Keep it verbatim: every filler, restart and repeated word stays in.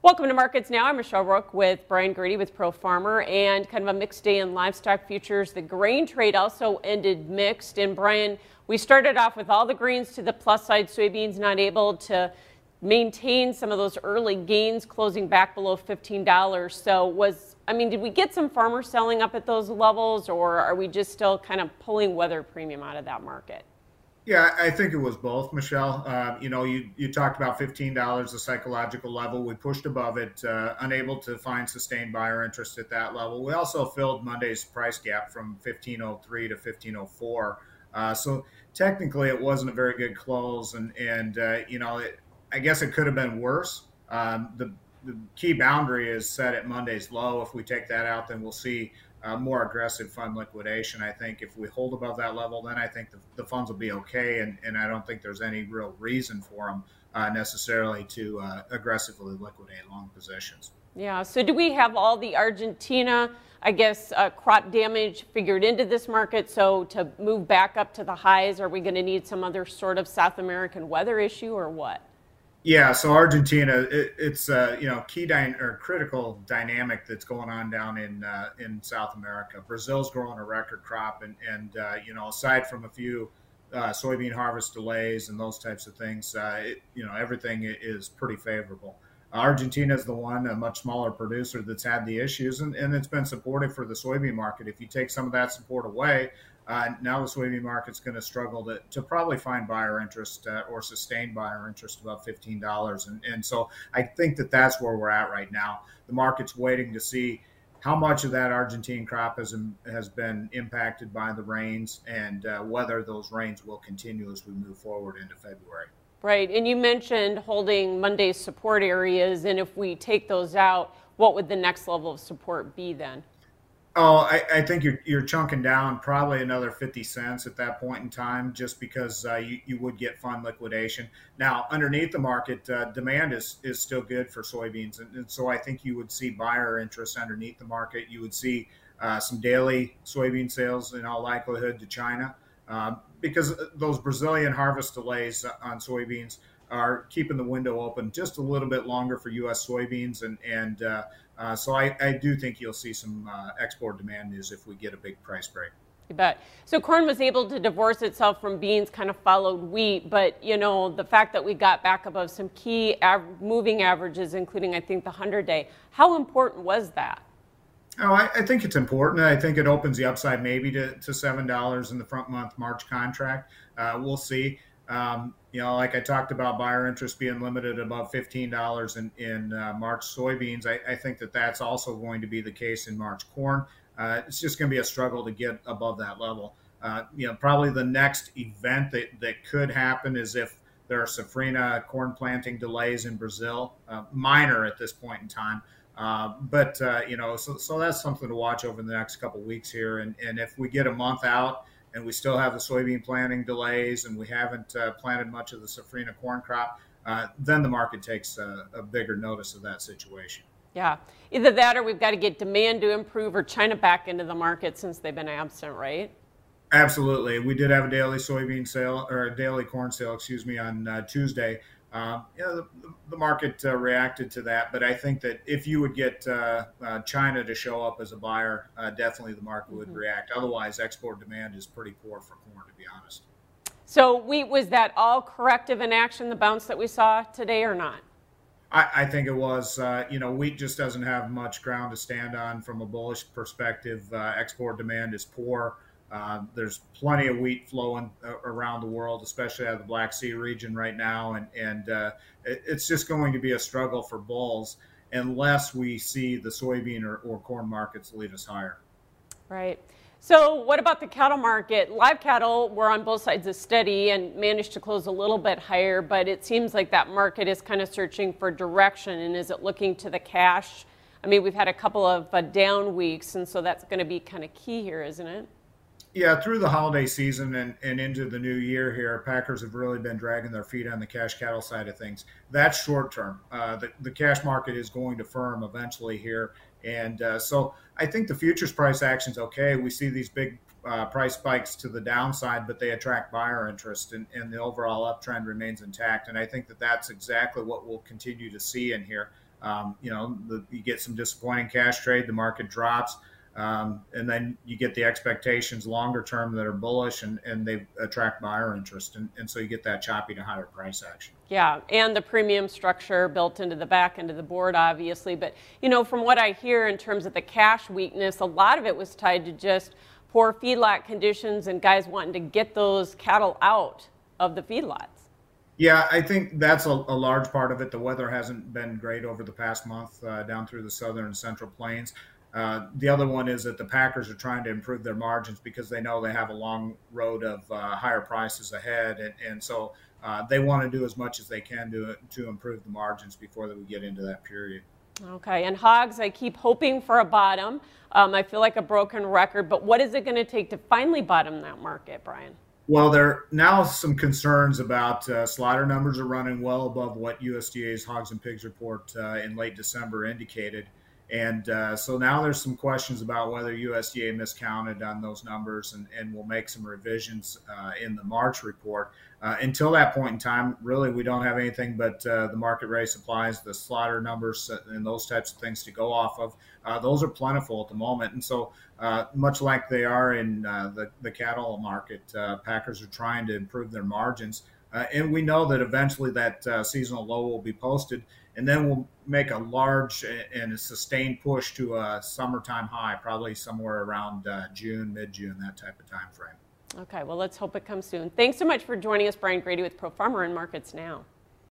Welcome to Markets Now. I'm Michelle Rook with Brian Grady with Pro Farmer, and kind of a mixed day in livestock futures. The grain trade also ended mixed. And Brian, we started off with all the greens to the plus side. Soybeans not able to maintain some of those early gains, closing back below fifteen dollars. So was, I mean, did we get some farmers selling up at those levels, or are we just still kind of pulling weather premium out of that market? Yeah, I think it was both, Michelle. Uh, you know, you, you talked about fifteen dollars, the psychological level. We pushed above it, uh, unable to find sustained buyer interest at that level. We also filled Monday's price gap from fifteen oh three to fifteen oh four. Uh, so technically, it wasn't a very good close. And, and uh, you know, it, I guess it could have been worse. Um, the, the key boundary is set at Monday's low. If we take that out, then we'll see Uh, more aggressive fund liquidation. I think if we hold above that level, then I think the, the funds will be okay, and, and I don't think there's any real reason for them uh, necessarily to uh, aggressively liquidate long positions. Yeah, so do we have all the Argentina, I guess, uh, crop damage figured into this market? So to move back up to the highs, are we going to need some other sort of South American weather issue or what? Yeah, so Argentina, it, it's uh, you know key dy- or critical dynamic that's going on down in uh, in South America. Brazil's growing a record crop, and and uh, you know aside from a few uh, soybean harvest delays and those types of things, uh, it, you know everything is pretty favorable. Argentina is the one, a much smaller producer, that's had the issues, and, and it's been supportive for the soybean market. If you take some of that support away, Uh, now the soybean market's going to struggle to, to probably find buyer interest uh, or sustained buyer interest above fifteen dollars. And, and so I think that that's where we're at right now. The market's waiting to see how much of that Argentine crop has, has been impacted by the rains, and uh, whether those rains will continue as we move forward into February. Right, and you mentioned holding Monday's support areas, and if we take those out, what would the next level of support be then? Oh, I, I think you're you're chunking down probably another fifty cents at that point in time, just because uh, you, you would get fund liquidation. Now, underneath the market, uh, demand is, is still good for soybeans. And, and so I think you would see buyer interest underneath the market. You would see uh, some daily soybean sales in all likelihood to China, uh, because those Brazilian harvest delays on soybeans are keeping the window open just a little bit longer for U S soybeans. And, and uh, uh, so I, I do think you'll see some uh, export demand news if we get a big price break. You bet. So corn was able to divorce itself from beans, kind of followed wheat. But, you know, the fact that we got back above some key av- moving averages, including, I think, the hundred-day, how important was that? Oh, I, I think it's important. I think it opens the upside maybe to, to seven dollars in the front month March contract. Uh, we'll see. Um, you know, like I talked about buyer interest being limited above fifteen dollars in, in uh, March soybeans. I, I think that that's also going to be the case in March corn. Uh, it's just going to be a struggle to get above that level. Uh, you know, probably the next event that, that could happen is if there are safrinha corn planting delays in Brazil, uh, minor at this point in time. Uh, but, uh, you know, so, so that's something to watch over the next couple of weeks here. And, and if we get a month out and we still have the soybean planting delays and we haven't uh, planted much of the safrinha corn crop, uh, then the market takes a, a bigger notice of that situation. Yeah, either that or we've got to get demand to improve or China back into the market since they've been absent, right? Absolutely. We did have a daily soybean sale, or a daily corn sale, excuse me, on uh, Tuesday. Um, you know, the, the market uh, reacted to that, but I think that if you would get uh, uh, China to show up as a buyer, uh, definitely the market would mm-hmm. react. Otherwise, export demand is pretty poor for corn, to be honest. So wheat, was that all corrective in action, the bounce that we saw today, or not? I, I think it was. Uh, you know, wheat just doesn't have much ground to stand on from a bullish perspective. Uh, export demand is poor. Uh, there's plenty of wheat flowing uh, around the world, especially out of the Black Sea region right now. And, and uh, it, it's just going to be a struggle for bulls unless we see the soybean or, or corn markets lead us higher. Right. So what about the cattle market? Live cattle were on both sides of steady and managed to close a little bit higher, but it seems like that market is kind of searching for direction. And is it looking to the cash? I mean, we've had a couple of uh, down weeks, and so that's going to be kind of key here, isn't it? Yeah, through the holiday season and, and into the new year here, packers have really been dragging their feet on the cash cattle side of things. That's short term. Uh, the, the cash market is going to firm eventually here. And uh, so I think the futures price action is okay. We see these big uh, price spikes to the downside, but they attract buyer interest, and, and the overall uptrend remains intact. And I think that that's exactly what we'll continue to see in here. um, you know, the, you get some disappointing cash trade, the market drops. Um, and then you get the expectations longer term that are bullish, and, and they attract buyer interest. And, and so you get that choppy to higher price action. Yeah, and the premium structure built into the back end of the board, obviously. But, you know, from what I hear in terms of the cash weakness, a lot of it was tied to just poor feedlot conditions and guys wanting to get those cattle out of the feedlots. Yeah, I think that's a, a large part of it. The weather hasn't been great over the past month uh, down through the southern and central plains. Uh, the other one is that the packers are trying to improve their margins because they know they have a long road of uh, higher prices ahead, and, and so uh, they want to do as much as they can to to improve the margins before we get into that period. Okay, and hogs, I keep hoping for a bottom. Um, I feel like a broken record, but what is it going to take to finally bottom that market, Brian? Well, there are now some concerns about uh, slaughter numbers are running well above what U S D A's Hogs and Pigs report uh, in late December indicated. And uh, so now there's some questions about whether U S D A miscounted on those numbers, and, and will make some revisions uh, in the March report. Uh, until that point in time, really, we don't have anything but uh, the market rate supplies, the slaughter numbers, and those types of things to go off of. Uh, those are plentiful at the moment. And so uh, much like they are in uh, the, the cattle market, uh, packers are trying to improve their margins. Uh, and we know that eventually that uh, seasonal low will be posted, and then we'll make a large and a sustained push to a summertime high, probably somewhere around uh, June, mid-June, that type of time frame. Okay, well, let's hope it comes soon. Thanks so much for joining us, Brian Grady with Pro Farmer and Markets Now.